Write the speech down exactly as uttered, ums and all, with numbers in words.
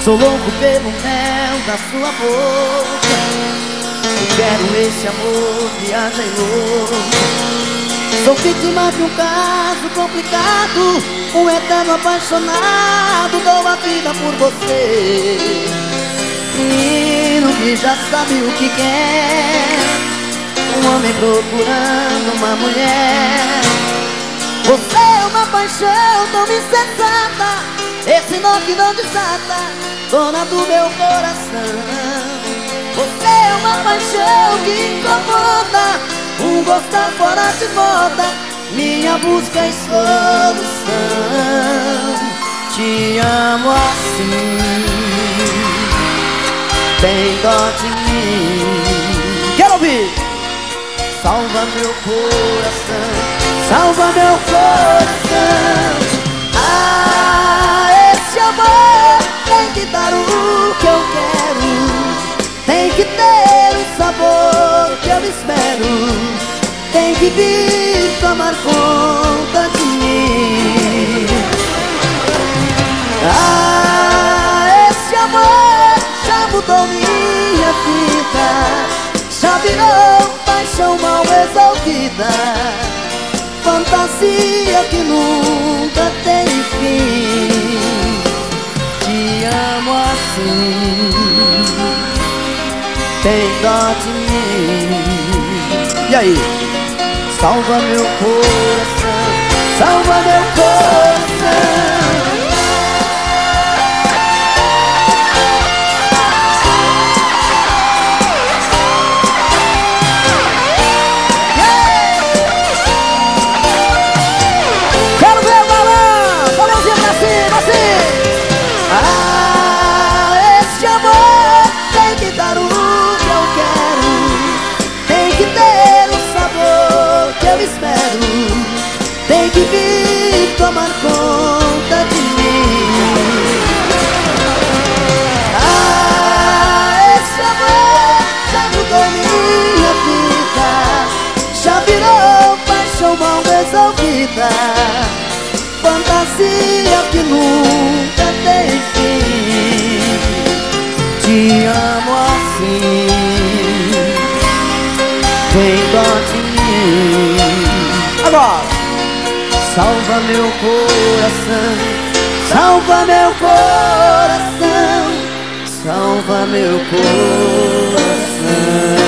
Sou louco pelo mel da sua boca. Eu quero esse amor, viagem louca. Sou vítima de um caso complicado, um eterno apaixonado. Dou a vida por você. Menino que já sabe o que quer, um homem procurando uma mulher. Você é uma paixão tão insensata, esse nó que não desata, dona do meu coração. Você é uma paixão que incomoda, um gostar fora de moda, minha busca e solução. Te amo assim, tem dó de mim. Quero ouvir. Salva meu coração, salva meu coração. Ah, esse amor tem que dar o que eu quero, tem que ter o sabor que eu espero, tem que vir tomar conta de mim. Ah, esse amor já mudou minha vida, já virou paixão mal resolvida, fantasia que nunca tem fim. Te amo assim, tem dó de mim. E aí? Salva meu coração, salva meu coração. Tem que vir tomar conta de mim. Ah, esse amor já mudou minha vida, já virou paixão mal resolvida, fantasia que nunca tem fim. Te amo assim, tem dó de mim. Agora! Salva meu coração, salva meu coração, salva meu coração.